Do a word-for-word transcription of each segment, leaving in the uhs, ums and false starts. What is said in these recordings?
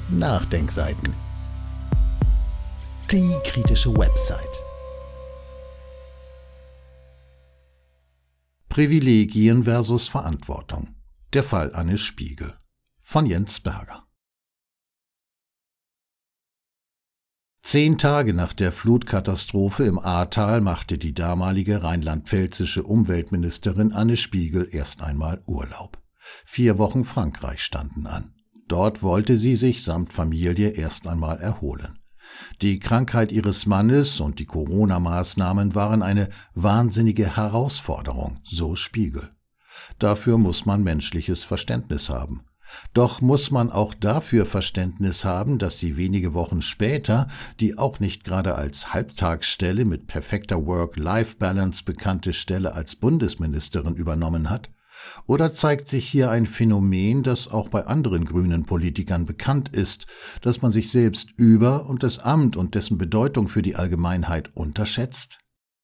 Nachdenkseiten. Die kritische Website. Privilegien versus Verantwortung. Der Fall Anne Spiegel von Jens Berger. Zehn Tage nach der Flutkatastrophe im Ahrtal machte die damalige rheinland-pfälzische Umweltministerin Anne Spiegel erst einmal Urlaub. Vier Wochen Frankreich standen an. Dort wollte sie sich samt Familie erst einmal erholen. Die Krankheit ihres Mannes und die Corona-Maßnahmen waren eine wahnsinnige Herausforderung, so Spiegel. Dafür muss man menschliches Verständnis haben. Doch muss man auch dafür Verständnis haben, dass sie wenige Wochen später die auch nicht gerade als Halbtagsstelle mit perfekter Work-Life-Balance bekannte Stelle als Bundesministerin übernommen hat? Oder zeigt sich hier ein Phänomen, das auch bei anderen grünen Politikern bekannt ist, dass man sich selbst über und das Amt und dessen Bedeutung für die Allgemeinheit unterschätzt?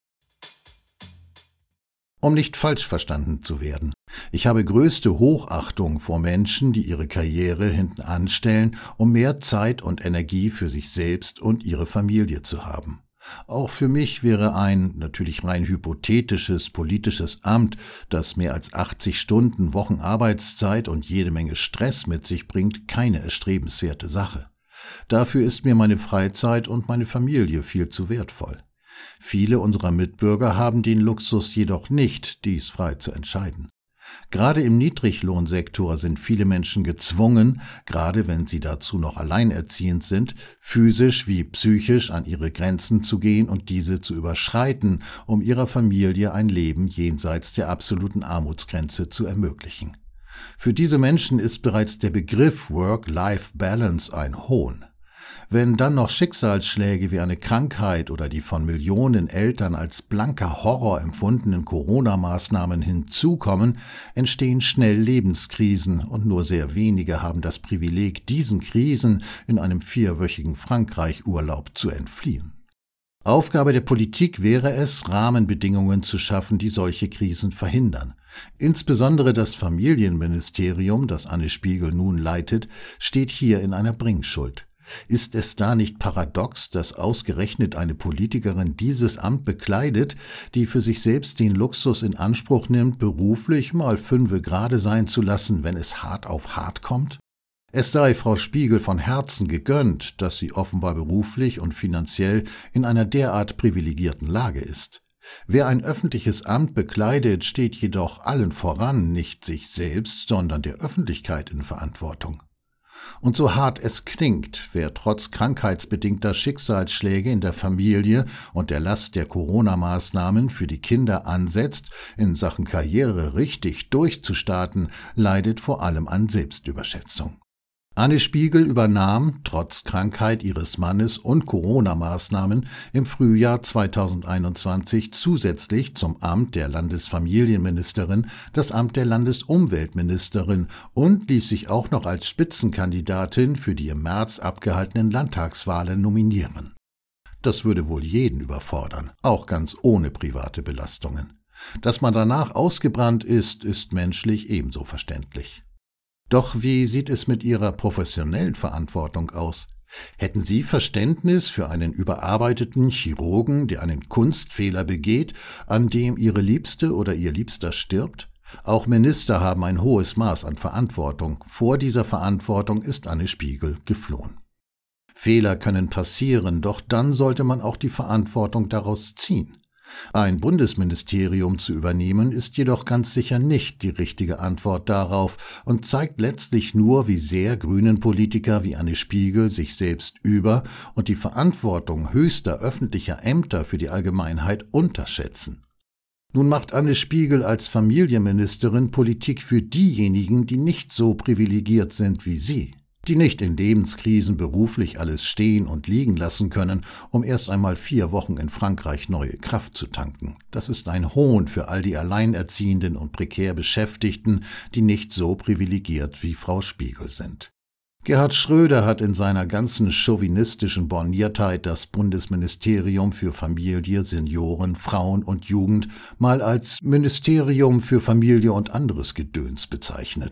Um nicht falsch verstanden zu werden. Ich habe größte Hochachtung vor Menschen, die ihre Karriere hinten anstellen, um mehr Zeit und Energie für sich selbst und ihre Familie zu haben. Auch für mich wäre ein, natürlich rein hypothetisches, politisches Amt, das mehr als achtzig Stunden Wochenarbeitszeit und jede Menge Stress mit sich bringt, keine erstrebenswerte Sache. Dafür ist mir meine Freizeit und meine Familie viel zu wertvoll. Viele unserer Mitbürger haben den Luxus jedoch nicht, dies frei zu entscheiden. Gerade im Niedriglohnsektor sind viele Menschen gezwungen, gerade wenn sie dazu noch alleinerziehend sind, physisch wie psychisch an ihre Grenzen zu gehen und diese zu überschreiten, um ihrer Familie ein Leben jenseits der absoluten Armutsgrenze zu ermöglichen. Für diese Menschen ist bereits der Begriff Work-Life-Balance ein Hohn. Wenn dann noch Schicksalsschläge wie eine Krankheit oder die von Millionen Eltern als blanker Horror empfundenen Corona-Maßnahmen hinzukommen, entstehen schnell Lebenskrisen und nur sehr wenige haben das Privileg, diesen Krisen in einem vierwöchigen Frankreich-Urlaub zu entfliehen. Aufgabe der Politik wäre es, Rahmenbedingungen zu schaffen, die solche Krisen verhindern. Insbesondere das Familienministerium, das Anne Spiegel nun leitet, steht hier in einer Bringschuld. Ist es da nicht paradox, dass ausgerechnet eine Politikerin dieses Amt bekleidet, die für sich selbst den Luxus in Anspruch nimmt, beruflich mal fünfe gerade sein zu lassen, wenn es hart auf hart kommt? Es sei Frau Spiegel von Herzen gegönnt, dass sie offenbar beruflich und finanziell in einer derart privilegierten Lage ist. Wer ein öffentliches Amt bekleidet, steht jedoch allen voran nicht sich selbst, sondern der Öffentlichkeit in Verantwortung. Und so hart es klingt, wer trotz krankheitsbedingter Schicksalsschläge in der Familie und der Last der Corona-Maßnahmen für die Kinder ansetzt, in Sachen Karriere richtig durchzustarten, leidet vor allem an Selbstüberschätzung. Anne Spiegel übernahm, trotz Krankheit ihres Mannes und Corona-Maßnahmen, im Frühjahr zweitausendeinundzwanzig zusätzlich zum Amt der Landesfamilienministerin das Amt der Landesumweltministerin und ließ sich auch noch als Spitzenkandidatin für die im März abgehaltenen Landtagswahlen nominieren. Das würde wohl jeden überfordern, auch ganz ohne private Belastungen. Dass man danach ausgebrannt ist, ist menschlich ebenso verständlich. Doch wie sieht es mit Ihrer professionellen Verantwortung aus? Hätten Sie Verständnis für einen überarbeiteten Chirurgen, der einen Kunstfehler begeht, an dem Ihre Liebste oder Ihr Liebster stirbt? Auch Minister haben ein hohes Maß an Verantwortung. Vor dieser Verantwortung ist Anne Spiegel geflohen. Fehler können passieren, doch dann sollte man auch die Verantwortung daraus ziehen. Ein Bundesministerium zu übernehmen, ist jedoch ganz sicher nicht die richtige Antwort darauf und zeigt letztlich nur, wie sehr grünen Politiker wie Anne Spiegel sich selbst über und die Verantwortung höchster öffentlicher Ämter für die Allgemeinheit unterschätzen. Nun macht Anne Spiegel als Familienministerin Politik für diejenigen, die nicht so privilegiert sind wie sie. Die nicht in Lebenskrisen beruflich alles stehen und liegen lassen können, um erst einmal vier Wochen in Frankreich neue Kraft zu tanken. Das ist ein Hohn für all die Alleinerziehenden und prekär Beschäftigten, die nicht so privilegiert wie Frau Spiegel sind. Gerhard Schröder hat in seiner ganzen chauvinistischen Borniertheit das Bundesministerium für Familie, Senioren, Frauen und Jugend mal als Ministerium für Familie und anderes Gedöns bezeichnet.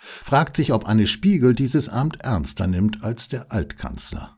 fragt sich, ob Anne Spiegel dieses Amt ernster nimmt als der Altkanzler.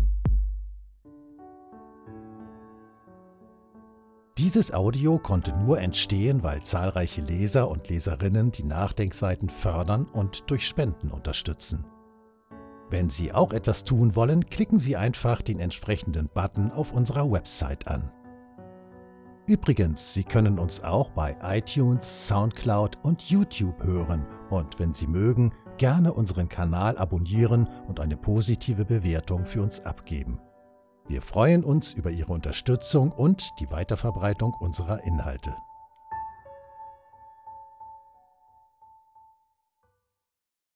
Dieses Audio konnte nur entstehen, weil zahlreiche Leser und Leserinnen die Nachdenkseiten fördern und durch Spenden unterstützen. Wenn Sie auch etwas tun wollen, klicken Sie einfach den entsprechenden Button auf unserer Website an. Übrigens, Sie können uns auch bei iTunes, Soundcloud und YouTube hören und wenn Sie mögen, gerne unseren Kanal abonnieren und eine positive Bewertung für uns abgeben. Wir freuen uns über Ihre Unterstützung und die Weiterverbreitung unserer Inhalte.